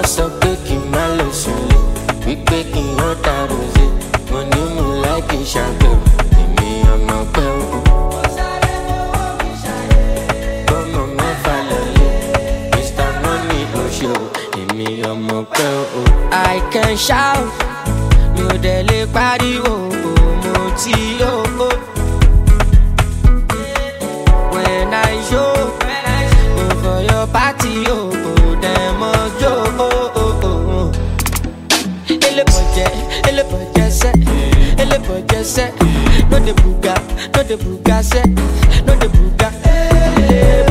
sọ pé kí n má lọ sùnlé, wípé kí n yán ta rosé. Mo ní mo láìkí ṣàgbẹ̀, èmi ọmọ pẹ́ o. Bọ́mọ mẹ́fà lọ́lé, Mr. Money ló ṣe o, èmi ọmọ pẹ́ o. I can shout, mi ò dẹ̀ lè pariwo, mo ti yó. When I show, go for your party, dem ojo. Ele boje se, no de buga se, no de buga. Ele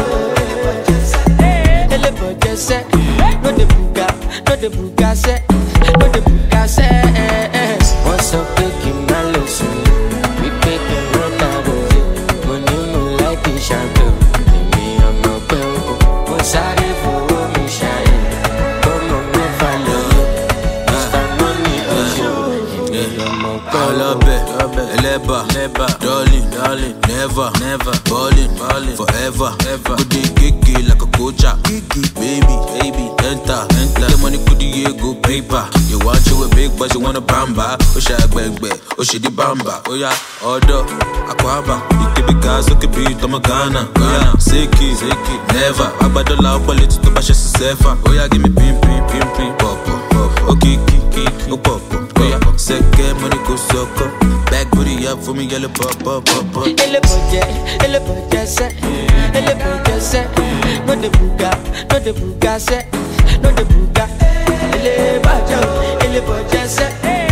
boje se, no de buga se, no de buga se. Wọ́n sọ pé kí n má lọ sùn, wípé kí n má ta rosé. Mo ní mo láìkí ṣàgbẹ̀, èmi ọmọ pẹ́ o. Mo sáré fowó mi ṣàyè, bọ́mọ mẹ́fà lọ́lé. Mr. Money ọ̀ṣọ́, èmi ọmọ pẹ́ o. Ọlọ́bẹ̀, ẹlẹ́bà, darling, never, ballin', forever. Kudi kiki like a coacha, baby, enter. Get money kudi ye go paper. You want you a big but you wanna bamba. Osha gbegbe, oshidi bamba. Oya, order, akwaba. Ikebi gas, okebi tomagana. Seki, never. Abadola opaliti to bashe sefa. Oya give me pim, popo. Okiki, popo. Oya, seke money go soko. Back booty up for me, yellow pop. Ele boje se, no de buga se, no de buga. Ele boje se,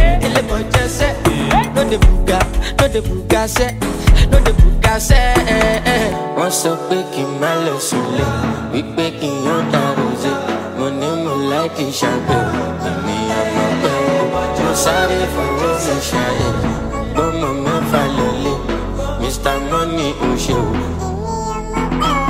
no de buga se, no de buga se. Wọ́n sọ pé kí n má lọ sùnlé, wípé kí n yán ta rosé. Mo ní mo láìkí ṣàgbẹ̀, èmi ọmọ pẹ́ o. Mo sáré fowó mi ṣàyè, bọ́mọ mẹ́fà lọ́lé. Mr. Money ń ṣe o.